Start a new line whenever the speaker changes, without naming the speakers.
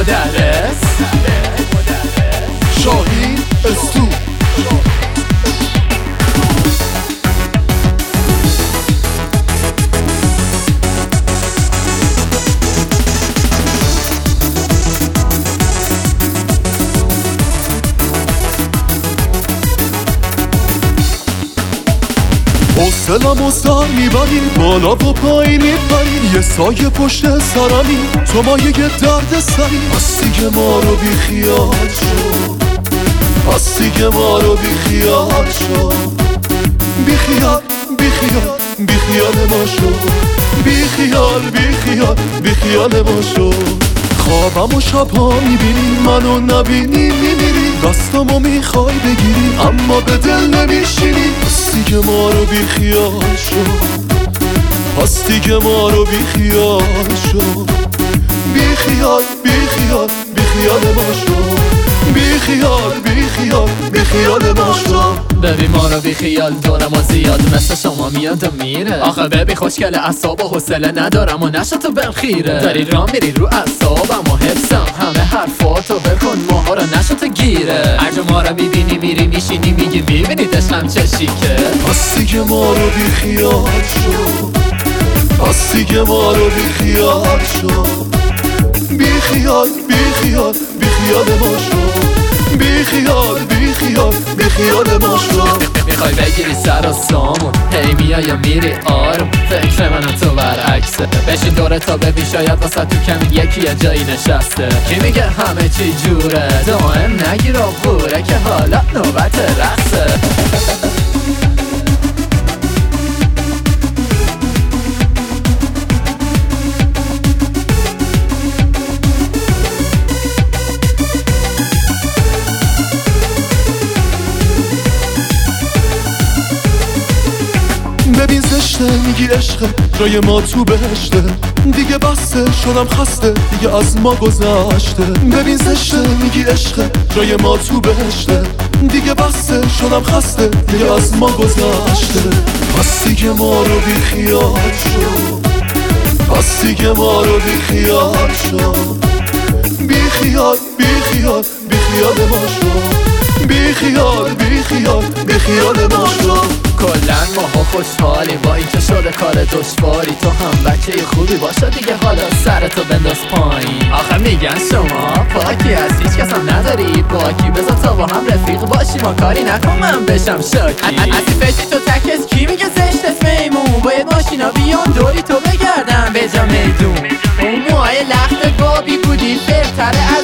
مدرس
شاهین استو حوصله‌مو سر میبری بالا و پایین میپری یه سایه پشت سرمی تو مایه درد سری پس دیگه ما رو بیخیال شو پس دیگه ما رو بیخیال شو بیخیال بیخیال بیخیال ما شو بیخیال بیخیال بیخیال ما شو خوابم و شبها میبینی منو نبینی میمیری دستمو میخوای بگیری اما به دل نمیشینی پس دیگه ما رو بیخیال شو پس دیگه ما رو بیخیال شو بیخیال بیخیال بیخیال ما شو بیخیال بیخیال بیخیال ما شو
ببین ما رو بیخیال دارم و زیاد مثل شما میاد و میره آخه ببین خوشگل اعصاب و حوصله ندارم و نشو تو بهم خیره داری راه میری رو اعصابم و حفظم همه حرفاتو بکن ماها رو نشو تو گیره اگه ما رو میبینی میری میشینی میگی میبینی دشم چه شیکه
پس دیگه ما رو بیخیال شو پس دیگه ما رو بیخیال شو بیخیال بیخیال بیخیال ما شو بیخیال بیخیال بیخیال ما شو
میخوای بگیری سر و سامون هی میای یا میری آروم فکر من و تو برعکسه بشین دوره تا ببین شاید واسه تو کمی یکی یه جایی نشسته کی میگه همه چی جوره دائم نگیر و بوره که حالا نوبت رقصه
ببین زشته میگی عشقه جای ما تو بهشته دیگه بسته شدم خسته دیگه از ما گذشته ببین زشته میگی عشقه جای ما تو بهشته دیگه بسته شدم خسته دیگه از ما گذشته پس دیگه ما رو بیخیال شو پس دیگه ما رو بیخیال شو بیخیال بیخیال بیخیال ما شو بیخیال بیخیال بیخیال ما شو
کلن ماها خوشحالیم با اینکه شده کار دشواری تو هم بچه خوبی باشا دیگه حالا سرتو بنداز پایین آخه میگن شما پاکی از هیچ کس هم نداری باکی بذار تا با هم رفیق باشی ما کاری نکن من بشم شاکی اصی فشی تو تکس کی میگه زشتت میمون باید ماشینا بیان دوری تو بگردم به جا میدون اون موهای لخت بابی بودی بهتره از